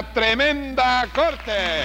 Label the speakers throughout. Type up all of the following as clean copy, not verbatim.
Speaker 1: la Tremenda Corte.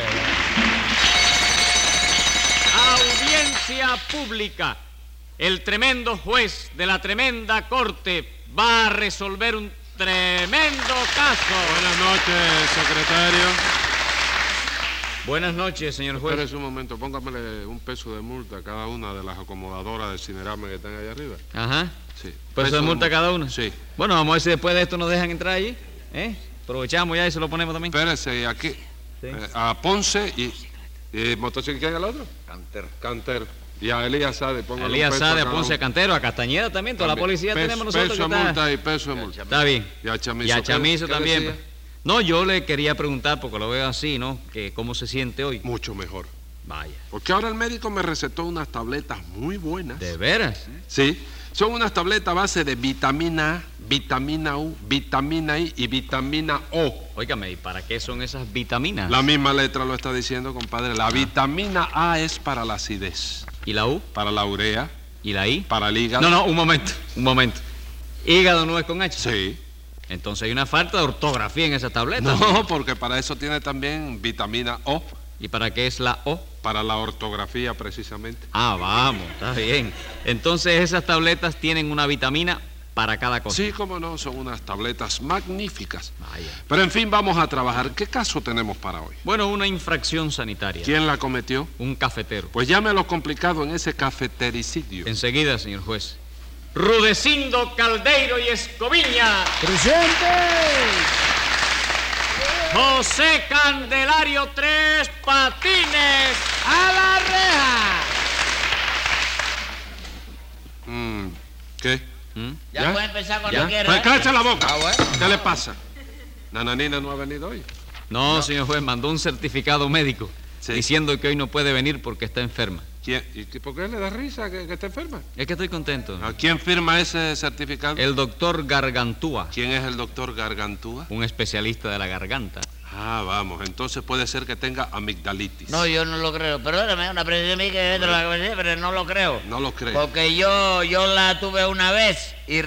Speaker 2: Audiencia pública. El tremendo juez de la Tremenda Corte va a resolver un tremendo caso.
Speaker 3: Buenas noches, secretario.
Speaker 2: Buenas noches, señor juez.
Speaker 3: Espérese un momento, póngamele un peso de multa a cada una de las acomodadoras del Cinerama que están allá arriba.
Speaker 2: Ajá.
Speaker 3: Sí.
Speaker 2: ¿Peso de multa cada una?
Speaker 3: Sí.
Speaker 2: Bueno, vamos a ver si después de esto nos dejan entrar allí. Aprovechamos ya y se lo ponemos también.
Speaker 3: Espérese, y aquí.
Speaker 2: Sí.
Speaker 3: A Ponce y motocicleta, ¿quién es el otro? Canter. Y a Elías Sade, póngale
Speaker 2: Elías
Speaker 3: un peso
Speaker 2: Sade,
Speaker 3: a
Speaker 2: a
Speaker 3: cada
Speaker 2: Ponce, a
Speaker 3: uno.
Speaker 2: Cantero, a Castañeda también. Toda la policía tenemos nosotros.
Speaker 3: Peso de multa y peso de multa.
Speaker 2: Está bien.
Speaker 3: Y a Chamizo.
Speaker 2: Y a Chamizo
Speaker 3: ¿qué
Speaker 2: también.
Speaker 3: decía?
Speaker 2: No, yo le quería preguntar, porque lo veo así, ¿no? Que cómo se siente hoy.
Speaker 3: Mucho mejor.
Speaker 2: Vaya.
Speaker 3: Porque ahora el médico me recetó unas tabletas muy buenas.
Speaker 2: ¿De veras?
Speaker 3: Sí, son unas tabletas a base de vitamina A, vitamina U, vitamina I y vitamina O.
Speaker 2: Óigame, ¿y para qué son esas vitaminas?
Speaker 3: La misma letra lo está diciendo, compadre. La vitamina A es para la acidez,
Speaker 2: ¿Y la U?
Speaker 3: para la urea,
Speaker 2: ¿Y la I?
Speaker 3: para el hígado.
Speaker 2: No, un momento. ¿Hígado no es con H?
Speaker 3: Sí.
Speaker 2: Entonces hay una falta de ortografía en esa tableta.
Speaker 3: No, porque para eso tiene también vitamina O,
Speaker 2: ¿Y para qué es la O?
Speaker 3: para la ortografía precisamente.
Speaker 2: Ah, vamos, está bien. Entonces esas tabletas tienen una vitamina para cada cosa.
Speaker 3: Sí, cómo no, son unas tabletas magníficas.
Speaker 2: Vaya.
Speaker 3: Pero en fin, vamos a trabajar. ¿Qué caso tenemos para hoy?
Speaker 2: Bueno, una infracción sanitaria.
Speaker 3: ¿Quién la cometió?
Speaker 2: Un cafetero.
Speaker 3: Pues llame a lo complicado en ese cafetericidio.
Speaker 2: Enseguida, señor juez. Rudecindo Caldeiro y Escoviña.
Speaker 4: ¡Presente!
Speaker 2: José Candelario Tres Patines.
Speaker 4: ¡A la reja!
Speaker 3: ¿Qué?
Speaker 5: Ya puede empezar cuando
Speaker 3: ¿Ya?
Speaker 5: quiera.
Speaker 3: Pues cállese la boca.
Speaker 5: Ah, bueno.
Speaker 3: ¿Qué le pasa? Nananina no ha venido hoy.
Speaker 2: No, señor juez, mandó un certificado médico
Speaker 3: Sí.
Speaker 2: diciendo que hoy no puede venir porque está enferma.
Speaker 3: ¿Quién? ¿Y por qué le da risa que está enferma?
Speaker 2: Es que estoy contento.
Speaker 3: ¿A quién firma ese certificado?
Speaker 2: El doctor Gargantúa,
Speaker 3: ¿Quién es el doctor Gargantúa?
Speaker 2: un especialista de la garganta.
Speaker 3: Ah, vamos, entonces puede ser que tenga amigdalitis.
Speaker 5: No, yo no lo creo. Perdóname, una presión mía que dentro de la cabeza, pero no lo creo.
Speaker 3: No lo creo.
Speaker 5: Porque yo la tuve una vez y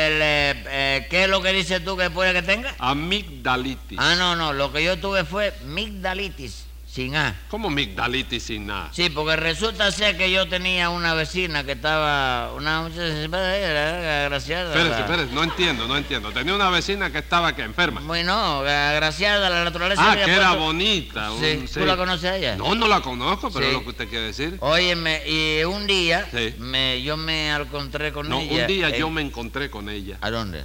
Speaker 5: ¿qué es lo que dices tú que puede que tenga?
Speaker 3: Amigdalitis.
Speaker 5: Ah, no, lo que yo tuve fue migdalitis, sin A.
Speaker 3: ¿Cómo amigdalitis sin nada?
Speaker 5: Sí, porque resulta ser que yo tenía una vecina que estaba, una muchacha agraciada.
Speaker 3: Espérese, no entiendo. Tenía una vecina que estaba que enferma.
Speaker 5: Bueno, agraciada, la naturaleza.
Speaker 3: Ah,
Speaker 5: había
Speaker 3: que era
Speaker 5: puesto-
Speaker 3: bonita.
Speaker 5: Sí, ¿tú la conoces a ella?
Speaker 3: No la conozco, pero
Speaker 5: Sí.
Speaker 3: es lo que usted quiere decir.
Speaker 5: Óyeme, y un día
Speaker 3: Sí.
Speaker 5: yo me encontré con
Speaker 3: No,
Speaker 5: ella.
Speaker 3: un día
Speaker 5: en-
Speaker 3: yo me encontré con ella.
Speaker 5: ¿A dónde?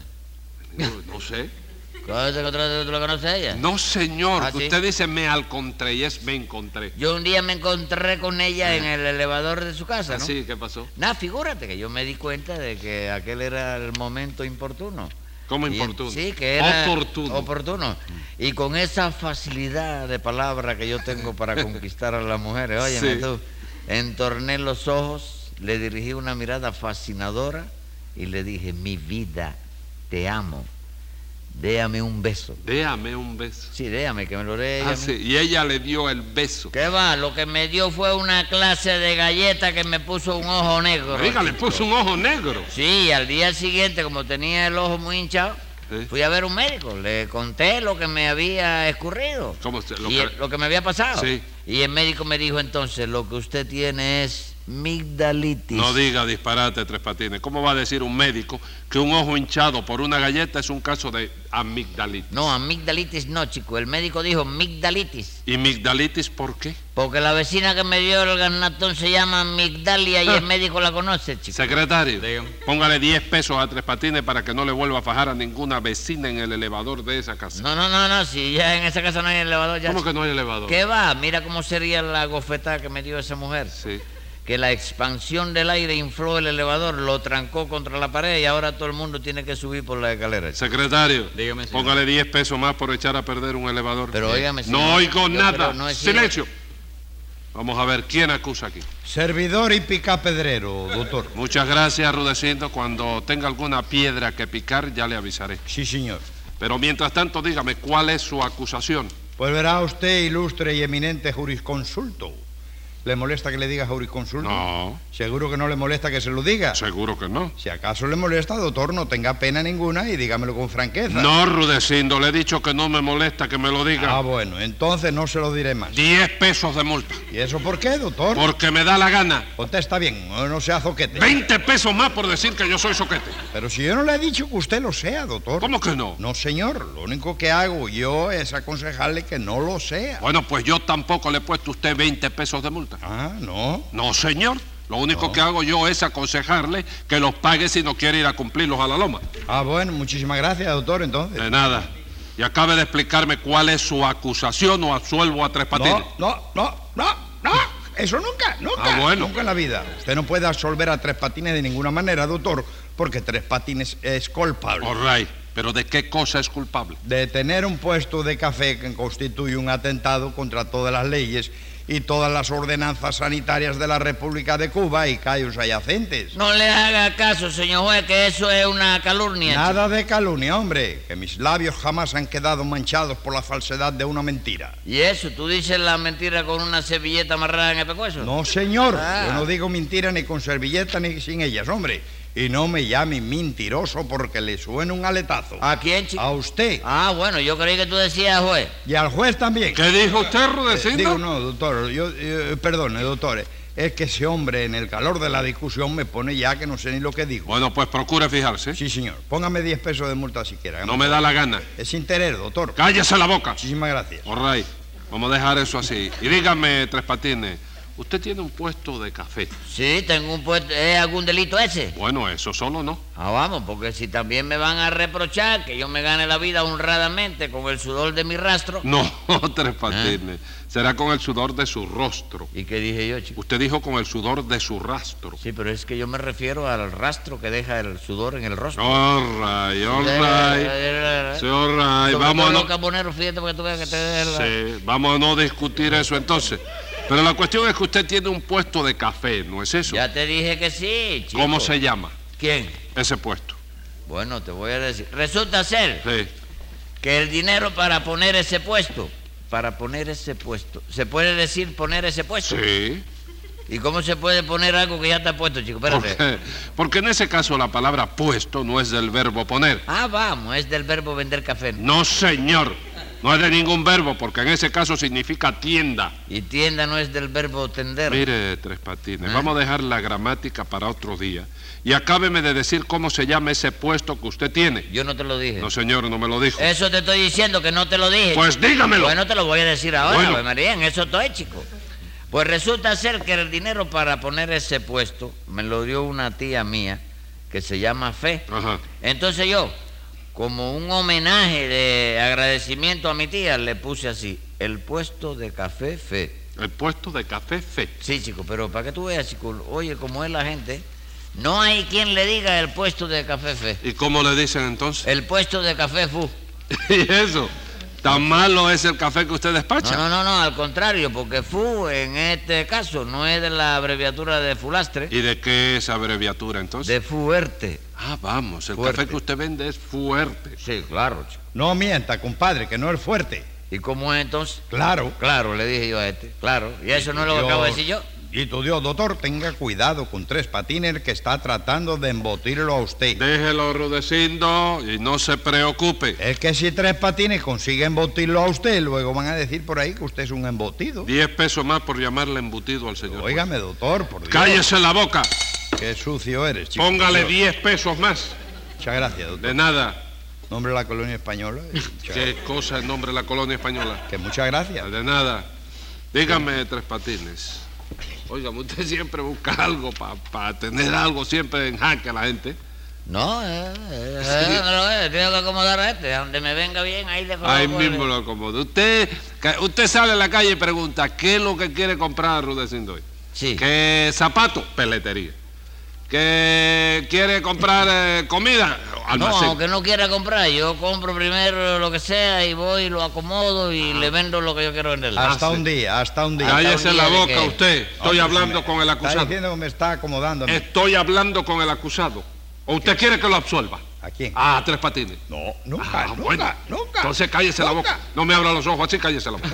Speaker 3: No sé.
Speaker 5: ¿Cómo te encontraste? ¿Tú la conoces a ella?
Speaker 3: No, señor.
Speaker 5: ¿Ah, sí?
Speaker 3: Usted dice me encontré y es me encontré.
Speaker 5: Yo un día me encontré con ella en el elevador de su casa, ¿no?
Speaker 3: Sí, ¿qué pasó?
Speaker 5: Nada, figúrate que yo me di cuenta de que aquel era el momento importuno.
Speaker 3: ¿Cómo
Speaker 5: Y-
Speaker 3: importuno?
Speaker 5: Sí, que era
Speaker 3: Oportuno.
Speaker 5: oportuno. Y con esa facilidad de palabra que yo tengo para conquistar a las mujeres, óyeme
Speaker 3: Sí.
Speaker 5: tú, entorné los ojos, le dirigí una mirada fascinadora y le dije, mi vida, te amo, déame un beso.
Speaker 3: Déame un beso.
Speaker 5: Sí, déame, que me lo dé ella.
Speaker 3: Ah, sí. Y ella le dio el beso.
Speaker 5: ¿Qué va? Lo que me dio fue una clase de galleta que me puso un ojo negro.
Speaker 3: Oiga, le
Speaker 5: chico.
Speaker 3: puso un ojo negro.
Speaker 5: Sí, al día siguiente, como tenía el ojo muy hinchado,
Speaker 3: Sí.
Speaker 5: fui a ver un médico. Le conté lo que me había escurrido.
Speaker 3: ¿Cómo se- lo
Speaker 5: y
Speaker 3: que-
Speaker 5: lo que me había pasado.
Speaker 3: Sí.
Speaker 5: Y el médico me dijo entonces, lo que usted tiene es migdalitis.
Speaker 3: No diga disparate, Tres Patines. ¿Cómo va a decir un médico que un ojo hinchado por una galleta es un caso de amigdalitis?
Speaker 5: No, amigdalitis no, chico. El médico dijo migdalitis.
Speaker 3: ¿Y migdalitis por qué?
Speaker 5: Porque la vecina que me dio el garnatón se llama Migdalia y el médico la conoce, chico.
Speaker 3: Secretario,
Speaker 2: Dígame.
Speaker 3: póngale 10 pesos a Tres Patines para que no le vuelva a fajar a ninguna vecina en el elevador de esa casa.
Speaker 5: No, si ya en esa casa no hay elevador ya.
Speaker 3: ¿Cómo
Speaker 5: chico.
Speaker 3: que no hay elevador?
Speaker 5: ¿Qué va? Mira cómo sería la gofetada que me dio esa mujer.
Speaker 3: Sí.
Speaker 5: Que la expansión del aire infló el elevador, lo trancó contra la pared y ahora todo el mundo tiene que subir por la escalera.
Speaker 3: Secretario,
Speaker 2: Dígame, señor.
Speaker 3: póngale 10 pesos más por echar a perder un elevador.
Speaker 5: Pero óigame,
Speaker 3: No
Speaker 5: señor,
Speaker 3: oigo
Speaker 5: yo
Speaker 3: nada.
Speaker 5: creo- no he sido-
Speaker 3: Silencio. Vamos a ver, ¿quién acusa aquí?
Speaker 4: Servidor y picapedrero, doctor.
Speaker 3: Muchas gracias, Rudecindo. Cuando tenga alguna piedra que picar, ya le avisaré.
Speaker 4: Sí, señor.
Speaker 3: Pero mientras tanto, dígame, ¿cuál es su acusación?
Speaker 4: Pues verá usted, ilustre y eminente jurisconsulto. ¿Le molesta que le diga jurisconsulto?
Speaker 3: No,
Speaker 4: ¿Seguro que no le molesta que se lo diga?
Speaker 3: seguro que no.
Speaker 4: Si acaso le molesta, doctor, no tenga pena ninguna y dígamelo con franqueza.
Speaker 3: No, Rudecindo, le he dicho que no me molesta que me lo diga.
Speaker 4: Ah, bueno, entonces no se lo diré más.
Speaker 3: 10 pesos de multa.
Speaker 4: ¿Y eso por qué, doctor?
Speaker 3: Porque me da la gana.
Speaker 4: Contesta bien, no sea zoquete.
Speaker 3: 20 pesos más por decir que yo soy soquete.
Speaker 4: Pero si yo no le he dicho que usted lo sea, doctor.
Speaker 3: ¿Cómo que no?
Speaker 4: No, señor. Lo único que hago yo es aconsejarle que no lo sea.
Speaker 3: Bueno, pues yo tampoco le he puesto a usted 20 pesos de multa.
Speaker 4: Ah, no.
Speaker 3: No, señor. Lo único
Speaker 4: No.
Speaker 3: que hago yo es aconsejarle que los pague si no quiere ir a cumplirlos a la loma.
Speaker 4: Ah, bueno, muchísimas gracias, doctor, entonces.
Speaker 3: De nada. Y acabe de explicarme cuál es su acusación o absuelvo a Tres Patines.
Speaker 4: No. Eso nunca.
Speaker 3: Ah, bueno.
Speaker 4: Nunca en la vida. Usted no puede absolver a Tres Patines de ninguna manera, doctor, porque Tres Patines es culpable.
Speaker 3: All right. ¿Pero de qué cosa es culpable?
Speaker 4: De tener un puesto de café que constituye un atentado contra todas las leyes y todas las ordenanzas sanitarias de la República de Cuba y callos adyacentes.
Speaker 5: No le haga caso, señor juez, que eso es una calumnia.
Speaker 4: Nada de calumnia, hombre, que mis labios jamás han quedado manchados por la falsedad de una mentira.
Speaker 5: ¿Y eso? ¿Tú dices la mentira con una servilleta amarrada en el pescuezo?
Speaker 4: No, señor,
Speaker 5: Ah.
Speaker 4: yo no digo mentira ni con servilleta ni sin ellas, hombre. Y no me llame mentiroso porque le suena un aletazo.
Speaker 5: ¿A quién, chico?
Speaker 4: A usted
Speaker 5: Ah, bueno, yo creí que tú decías juez.
Speaker 4: y al juez también.
Speaker 3: ¿Qué dijo usted, Rudecindo?
Speaker 4: Digo, no, doctor, perdone, doctor, es que ese hombre en el calor de la discusión me pone ya que no sé ni lo que digo.
Speaker 3: Bueno, pues procure fijarse.
Speaker 4: Sí, señor, póngame 10 pesos de multa siquiera.
Speaker 3: No me da la gana.
Speaker 4: Es interés, doctor.
Speaker 3: ¡Cállese la boca!
Speaker 4: Muchísimas gracias.
Speaker 3: All right. Vamos a dejar eso así. Y dígame, Tres Patines, usted tiene un puesto de café.
Speaker 5: Sí, tengo un puesto. ¿Es algún delito ese?
Speaker 3: Bueno, eso solo no.
Speaker 5: Ah, vamos, porque si también me van a reprochar que yo me gane la vida honradamente con el sudor de mi rastro.
Speaker 3: No, Tres Patines. Será con el sudor de su rostro.
Speaker 5: ¿Y qué dije yo, chico?
Speaker 3: Usted dijo con el sudor de su rastro.
Speaker 5: Sí, pero es que yo me refiero al rastro que deja el sudor en el rostro.
Speaker 3: All right, all right. Sí, all right. Vamos a
Speaker 5: los
Speaker 3: no...
Speaker 5: caponeros, fíjate porque tú veas que te deja
Speaker 3: Sí, vamos a no discutir eso entonces. Pero la cuestión es que usted tiene un puesto de café, ¿no es eso?
Speaker 5: Ya te dije que sí, chico.
Speaker 3: ¿Cómo se llama
Speaker 5: ¿Quién?
Speaker 3: ese puesto?
Speaker 5: Bueno, te voy a decir. Resulta ser
Speaker 3: Sí.
Speaker 5: que el dinero para poner ese puesto, ¿se puede decir poner ese puesto?
Speaker 3: Sí.
Speaker 5: ¿Y cómo se puede poner algo que ya está puesto, chico?
Speaker 3: ¿Por
Speaker 5: Espérate.
Speaker 3: qué? Porque en ese caso la palabra puesto no es del verbo poner.
Speaker 5: Ah, vamos, es del verbo vender café.
Speaker 3: No, señor. No es de ningún verbo, porque en ese caso significa tienda.
Speaker 5: Y tienda no es del verbo tender.
Speaker 3: Mire, Tres Patines, vamos a dejar la gramática para otro día. Y acábeme de decir cómo se llama ese puesto que usted tiene.
Speaker 5: Yo no te lo dije.
Speaker 3: No, señor, no me lo dijo.
Speaker 5: Eso te estoy diciendo que no te lo dije.
Speaker 3: Pues dígamelo.
Speaker 5: Bueno, te lo voy a decir ahora,
Speaker 3: Bueno.
Speaker 5: pues, María, en eso estoy, chico. Pues resulta ser que el dinero para poner ese puesto me lo dio una tía mía que se llama Fe.
Speaker 3: Ajá.
Speaker 5: Entonces yo, como un homenaje de agradecimiento a mi tía, le puse así, el puesto de café Fe.
Speaker 3: El puesto de café Fe.
Speaker 5: Sí, chico, pero para que tú veas, chico, oye, como es la gente, no hay quien le diga el puesto de café Fe.
Speaker 3: ¿Y cómo le dicen entonces?
Speaker 5: El puesto de café Fu.
Speaker 3: ¿Y eso? ¿Tan malo es el café que usted despacha?
Speaker 5: No, al contrario, porque Fu en este caso no es de la abreviatura de Fulastre,
Speaker 3: ¿Y de qué es abreviatura entonces?
Speaker 5: de Fuerte.
Speaker 3: Ah, vamos, el
Speaker 5: Fuerte.
Speaker 3: café que usted vende es fuerte.
Speaker 5: Sí, claro, chico.
Speaker 4: No mienta, compadre, que no es fuerte.
Speaker 5: ¿Y cómo es entonces?
Speaker 4: Claro.
Speaker 5: Claro, le dije yo a este, claro. ¿Y eso no es lo que acabo de decir yo?
Speaker 4: Y tu Dios, doctor, tenga cuidado con Tres Patines que está tratando de embotirlo a usted.
Speaker 3: Déjelo, Rudecindo, y no se preocupe.
Speaker 4: Es que si Tres Patines consigue embotirlo a usted, luego van a decir por ahí que usted es un embotido.
Speaker 3: 10 pesos más por llamarle embutido al señor.
Speaker 4: Óigame, doctor, por Dios.
Speaker 3: ¡Cállese la boca!
Speaker 4: Qué sucio eres, chico.
Speaker 3: Póngale
Speaker 4: Dios.
Speaker 3: 10 pesos más.
Speaker 4: Muchas gracias, doctor.
Speaker 3: De nada.
Speaker 4: Nombre de la colonia española.
Speaker 3: ¿Qué cosa es nombre de la colonia española?
Speaker 4: Que muchas gracias.
Speaker 3: De nada. Dígame, Tres Patines. Oiga, usted siempre busca algo para tener algo siempre en jaque a la gente.
Speaker 5: No, tengo que acomodar a este, a donde me venga bien, ahí le coloco.
Speaker 3: Ahí mismo lo acomodo. Usted sale a la calle y pregunta, ¿qué es lo que quiere comprar Rudecindo hoy?
Speaker 5: Sí.
Speaker 3: ¿Qué zapato? Peletería. ¿Qué quiere comprar comida?
Speaker 5: No,
Speaker 3: Almacén.
Speaker 5: aunque no quiera comprar, yo compro primero lo que sea y voy, lo acomodo y le vendo lo que yo quiero venderle.
Speaker 4: Hasta
Speaker 3: sí.
Speaker 4: un día, hasta un día.
Speaker 3: Cállese
Speaker 5: un
Speaker 3: la
Speaker 5: día de
Speaker 3: boca
Speaker 5: que-
Speaker 3: usted. Estoy
Speaker 4: Hombre,
Speaker 3: hablando
Speaker 4: si
Speaker 3: con el
Speaker 4: Está
Speaker 3: acusado.
Speaker 4: diciendo que me está acomodando. a mí.
Speaker 3: Estoy hablando con el acusado. ¿O usted quiere que lo absuelva?
Speaker 4: ¿A quién?
Speaker 3: Ah, Tres Patines.
Speaker 4: No, nunca,
Speaker 3: Ah,
Speaker 4: nunca,
Speaker 3: bueno.
Speaker 4: nunca.
Speaker 3: Entonces cállese la
Speaker 4: nunca.
Speaker 3: boca. No me abra los ojos así, cállese la boca.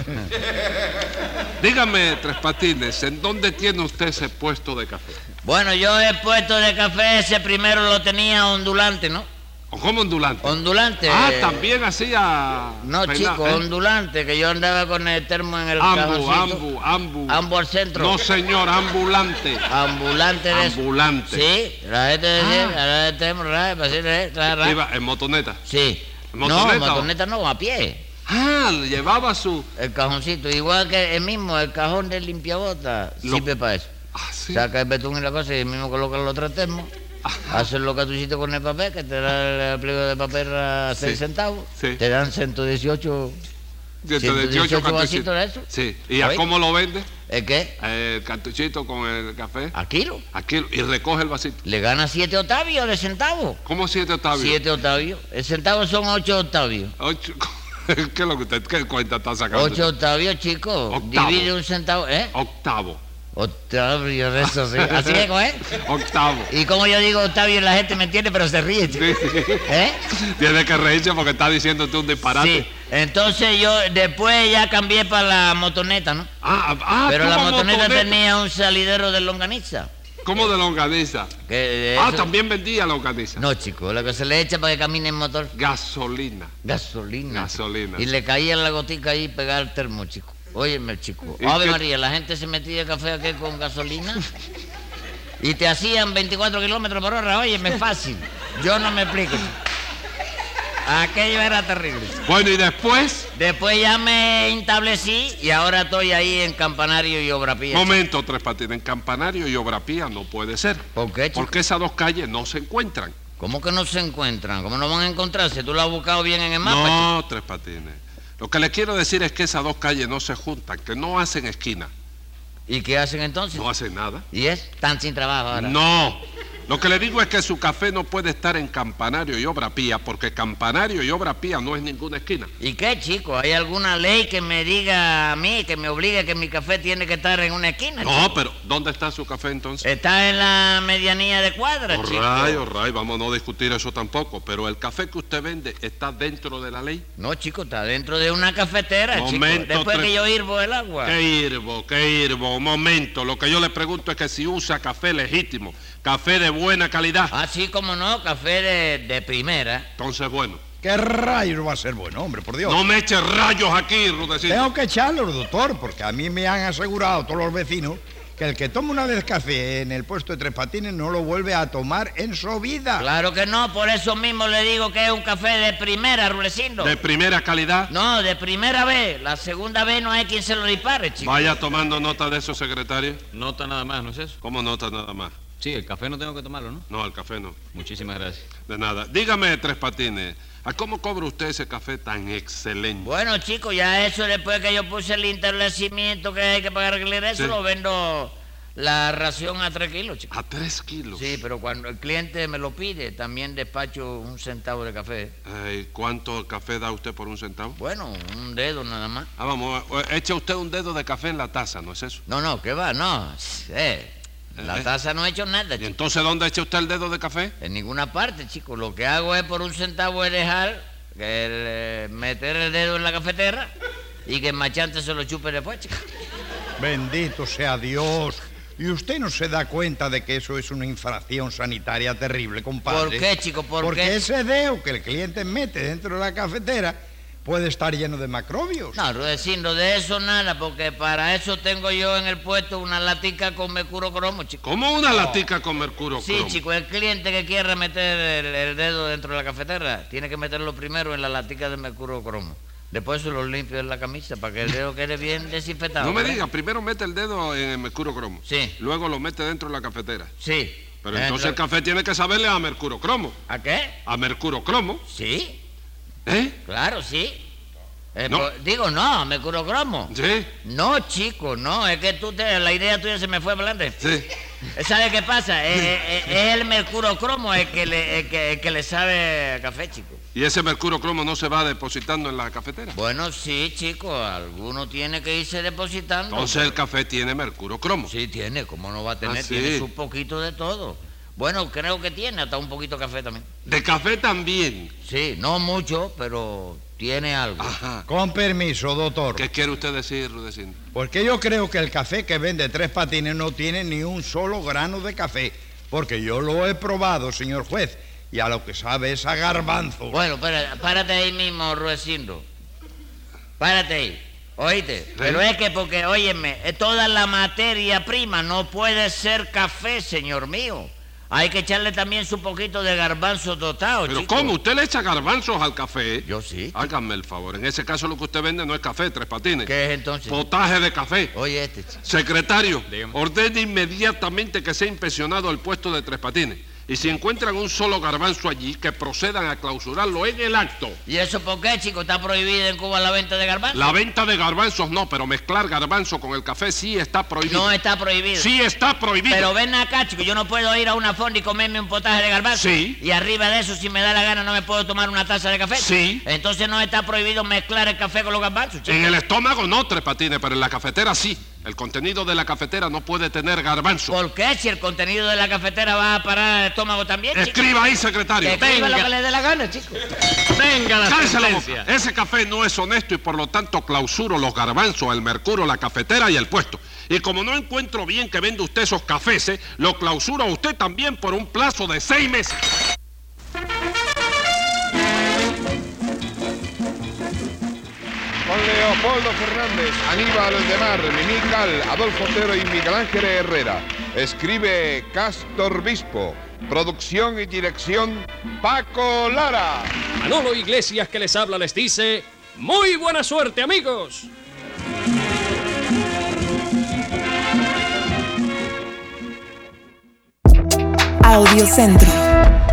Speaker 3: Dígame, Tres Patines, ¿en dónde tiene usted ese puesto de café?
Speaker 5: Bueno, yo el puesto de café ese primero lo tenía ondulante, ¿no?
Speaker 3: ¿O cómo ondulante?
Speaker 5: Ondulante.
Speaker 3: Ah, también hacía...
Speaker 5: No,
Speaker 3: peina-
Speaker 5: chico,
Speaker 3: ¿eh?
Speaker 5: ondulante, que yo andaba con el termo en el
Speaker 3: Ambu,
Speaker 5: cajoncito.
Speaker 3: ambu.
Speaker 5: Ambu al centro.
Speaker 3: No, señor, ambulante.
Speaker 5: Ambulante de eso.
Speaker 3: Ambulante.
Speaker 5: Sí, la gente decía, ahora el termo,
Speaker 3: Iba en motoneta.
Speaker 5: Sí.
Speaker 3: ¿Motoneta
Speaker 5: No,
Speaker 3: o?
Speaker 5: motoneta no, a pie.
Speaker 3: Ah, llevaba su...
Speaker 5: El cajoncito, igual que el mismo, el cajón del limpiabotas,
Speaker 3: Lo-
Speaker 5: sirve para eso.
Speaker 3: Ah, sí.
Speaker 5: Saca el betún y la cosa y el mismo coloca los tres termos. Haces lo que tú hiciste con el papel, que te da el pliego de papel a 6
Speaker 3: Sí,
Speaker 5: centavos.
Speaker 3: sí.
Speaker 5: Te dan 118.
Speaker 3: 118
Speaker 5: vasitos
Speaker 3: cartuchitos.
Speaker 5: de eso.
Speaker 3: Sí. ¿Y a
Speaker 5: ¿Oí?
Speaker 3: cómo lo vende?
Speaker 5: ¿El qué?
Speaker 3: El cartuchito con el café.
Speaker 5: ¿A kilo?
Speaker 3: Aquí, y recoge el vasito.
Speaker 5: Le gana 7 octavios de centavos.
Speaker 3: ¿Cómo 7 octavios?
Speaker 5: 7 octavios. El centavo son 8 octavios.
Speaker 3: 8. ¿Qué es lo que usted, qué cuenta está sacando?
Speaker 5: 8 octavios, chico.
Speaker 3: Octavo.
Speaker 5: Divide un centavo, ¿eh?
Speaker 3: Octavo.
Speaker 5: Octavio, de eso sí. Así es, ¿eh?
Speaker 3: Octavo.
Speaker 5: Y como yo digo octavio, la gente me entiende, pero se ríe, chico.
Speaker 3: Sí.
Speaker 5: ¿Eh?
Speaker 3: Tiene que reírse porque está diciendo usted un disparate.
Speaker 5: Sí. Entonces yo después ya cambié para la motoneta, ¿no? Pero la
Speaker 3: ¿cómo
Speaker 5: motoneta tenía un salidero de longaniza.
Speaker 3: ¿Cómo de longaniza?
Speaker 5: Que
Speaker 3: Ah,
Speaker 5: eso-
Speaker 3: también vendía longaniza.
Speaker 5: No, chico, lo que se le echa para que camine el motor.
Speaker 3: Gasolina.
Speaker 5: Gasolina.
Speaker 3: Gasolina.
Speaker 5: Y le caía la gotica ahí pegada al termo, chico. Óyeme, chico.
Speaker 3: ¿Y
Speaker 5: Ave
Speaker 3: qué-
Speaker 5: María, la gente se metía el café aquí con gasolina y te hacían 24 kilómetros por hora. Óyeme, fácil. Yo no me explico, chico. Aquello era terrible.
Speaker 3: Bueno, y después...
Speaker 5: Después ya me establecí y ahora estoy ahí en Campanario y Obra Pía.
Speaker 3: Momento, Tres Patines. En Campanario y Obra Pía no puede ser.
Speaker 5: ¿Por qué, chico?
Speaker 3: Porque esas dos calles no se encuentran.
Speaker 5: ¿Cómo que no se encuentran? ¿Cómo no van a encontrarse? ¿Tú lo has buscado bien en el mapa, chico?
Speaker 3: No, Tres Patines. Lo que le quiero decir es que esas dos calles no se juntan, que no hacen esquina.
Speaker 5: ¿Y qué hacen entonces?
Speaker 3: No hacen nada.
Speaker 5: ¿Y es? Están sin trabajo ahora.
Speaker 3: No. Lo que le digo es que su café no puede estar en Campanario y Obra Pía, porque Campanario y Obra Pía no es ninguna esquina.
Speaker 5: ¿Y qué, chico? ¿Hay alguna ley que me diga a mí, que me obligue que mi café tiene que estar en una esquina, chico?
Speaker 3: No, pero ¿dónde está su café entonces?
Speaker 5: Está en la medianía de cuadra, chico.
Speaker 3: All right, vamos a no discutir eso tampoco, pero el café que usted vende está dentro de la ley.
Speaker 5: No, chico, está dentro de una cafetera,
Speaker 3: Momento,
Speaker 5: chico. Después
Speaker 3: tres-
Speaker 5: que yo hirvo el agua.
Speaker 3: ¿Qué hirvo? Un momento, lo que yo le pregunto es que si usa café legítimo, café de buena calidad,
Speaker 5: Así como no, café de primera.
Speaker 3: entonces bueno.
Speaker 4: ¿Qué rayos va a ser bueno, hombre, por Dios?
Speaker 3: No me eche rayos aquí, Rudecito.
Speaker 4: Tengo que echarlo, doctor, porque a mí me han asegurado todos los vecinos que el que toma una vez café en el puesto de Tres Patines no lo vuelve a tomar en su vida.
Speaker 5: Claro que no, por eso mismo le digo que es un café de primera, Rulecindo.
Speaker 3: De primera calidad.
Speaker 5: No, de primera vez. La segunda vez no hay quien se lo dispare, chico.
Speaker 3: Vaya tomando nota de eso, secretario.
Speaker 2: Nota nada más, ¿no es eso?
Speaker 3: ¿Cómo nota nada más?
Speaker 2: Sí, el café no tengo que tomarlo, ¿no?
Speaker 3: No, el café no.
Speaker 2: Muchísimas gracias.
Speaker 3: De nada. Dígame, Tres Patines, ¿a cómo cobra usted ese café tan excelente?
Speaker 5: Bueno, chicos, ya eso después que yo puse el establecimiento que hay que pagar alquiler, eso
Speaker 3: Sí.
Speaker 5: lo vendo la ración a 3 kilos, chicos.
Speaker 3: A 3 kilos.
Speaker 5: Sí, pero cuando el cliente me lo pide, también despacho un centavo de café.
Speaker 3: ¿Cuánto café da usted por un centavo?
Speaker 5: Bueno, un dedo nada más.
Speaker 3: Ah, vamos, echa usted un dedo de café en la taza, ¿no es eso?
Speaker 5: No, ¿qué va? No. La taza no ha hecho nada,
Speaker 3: ¿Y
Speaker 5: chico.
Speaker 3: entonces dónde echa usted el dedo de café?
Speaker 5: En ninguna parte, chico. Lo que hago es por un centavo es dejar meter el dedo en la cafetera y que el machante se lo chupe después, chico.
Speaker 4: Bendito sea Dios. ¿Y usted no se da cuenta de que eso es una infracción sanitaria terrible, compadre?
Speaker 5: ¿Por qué, chico? ¿Por
Speaker 4: Porque
Speaker 5: qué?
Speaker 4: ese dedo que el cliente mete dentro de la cafetera puede estar lleno de macrobios.
Speaker 5: No, Rudecindo, de eso nada, porque para eso tengo yo en el puesto una latica con mercurio cromo, chico.
Speaker 3: ¿Cómo una latica con mercurio
Speaker 5: Sí,
Speaker 3: cromo?
Speaker 5: chico, el cliente que quiera meter el dedo dentro de la cafetera tiene que meterlo primero en la latica de mercurio cromo. Después se lo limpio en la camisa para que el dedo quede bien desinfectado.
Speaker 3: No me
Speaker 5: ¿verdad?
Speaker 3: diga, primero mete el dedo en el mercurio cromo.
Speaker 5: Sí.
Speaker 3: Luego lo mete dentro de la cafetera.
Speaker 5: Sí.
Speaker 3: Pero entonces el café tiene que saberle a mercurio cromo.
Speaker 5: ¿A qué?
Speaker 3: A mercurio cromo.
Speaker 5: Sí,
Speaker 3: ¿Eh?
Speaker 5: claro, sí.
Speaker 3: No.
Speaker 5: Digo, no, mercurio cromo.
Speaker 3: Sí.
Speaker 5: No, chico, no, es que la idea tuya se me fue para adelante.
Speaker 3: Sí.
Speaker 5: ¿Sabe qué pasa? Es el mercurio cromo el que le sabe a café, chico.
Speaker 3: ¿Y ese mercurio cromo no se va depositando en la cafetera?
Speaker 5: Bueno, sí, chico, alguno tiene que irse depositando.
Speaker 3: Entonces el café tiene mercurio cromo.
Speaker 5: Sí, tiene, ¿cómo no va a tener?
Speaker 3: Ah, sí.
Speaker 5: Tiene su poquito de todo. Bueno, creo que tiene hasta un poquito de café también.
Speaker 3: De café también.
Speaker 5: Sí, no mucho, pero tiene algo.
Speaker 3: Ajá.
Speaker 4: Con permiso, doctor.
Speaker 3: ¿Qué quiere usted decir, Rudecindo?
Speaker 4: Porque yo creo que el café que vende Tres Patines no tiene ni un solo grano de café. Porque yo lo he probado, señor juez, y a lo que sabe es a garbanzo.
Speaker 5: Bueno, párate ahí mismo, Ruecindo. Párate ahí. Oíste, pero es que porque, óyeme, toda la materia prima no puede ser café, señor mío. Hay que echarle también su poquito de garbanzo tostado,
Speaker 3: ¿Pero
Speaker 5: chico.
Speaker 3: cómo? ¿Usted le echa garbanzos al café?
Speaker 5: Yo sí.
Speaker 3: Háganme el favor. En ese caso lo que usted vende no es café, Tres Patines.
Speaker 5: ¿Qué es entonces?
Speaker 3: Potaje de café.
Speaker 5: Oye, chico.
Speaker 3: Secretario,
Speaker 2: Dígame.
Speaker 3: ordene inmediatamente que sea inspeccionado el puesto de Tres Patines. Y si encuentran un solo garbanzo allí, que procedan a clausurarlo en el acto.
Speaker 5: ¿Y eso por qué, chico? ¿Está prohibida en Cuba la venta de garbanzo?
Speaker 3: La venta de garbanzos no, pero mezclar garbanzo con el café sí está prohibido.
Speaker 5: No está prohibido.
Speaker 3: Sí está prohibido.
Speaker 5: Pero ven acá, chico, yo no puedo ir a una fonda y comerme un potaje de garbanzo.
Speaker 3: Sí.
Speaker 5: Y arriba de eso, si me da la gana, no me puedo tomar una taza de café.
Speaker 3: Sí.
Speaker 5: Entonces no está prohibido mezclar el café con los garbanzos, chico.
Speaker 3: En el estómago no, Tres Patines, pero en la cafetera sí. El contenido de la cafetera no puede tener garbanzo.
Speaker 5: ¿Por qué? Si el contenido de la cafetera va a parar al estómago también, chico.
Speaker 3: Escriba ahí, secretario.
Speaker 5: Que escriba lo
Speaker 2: Venga.
Speaker 5: que le dé la gana, chico.
Speaker 2: Venga la
Speaker 3: Cállese la
Speaker 2: sentencia.
Speaker 3: boca. Ese café no es honesto y por lo tanto clausuro los garbanzos, el mercurio, la cafetera y el puesto. Y como no encuentro bien que venda usted esos cafés, lo clausura usted también por un plazo de 6 meses.
Speaker 1: Con Leopoldo Fernández, Aníbal de Mar, Mimical, Adolfo Otero y Miguel Ángel Herrera. Escribe Castor Bispo. Producción y dirección Paco Lara.
Speaker 6: Manolo Iglesias, que les habla, les dice: ¡muy buena suerte, amigos!
Speaker 7: Audiocentro.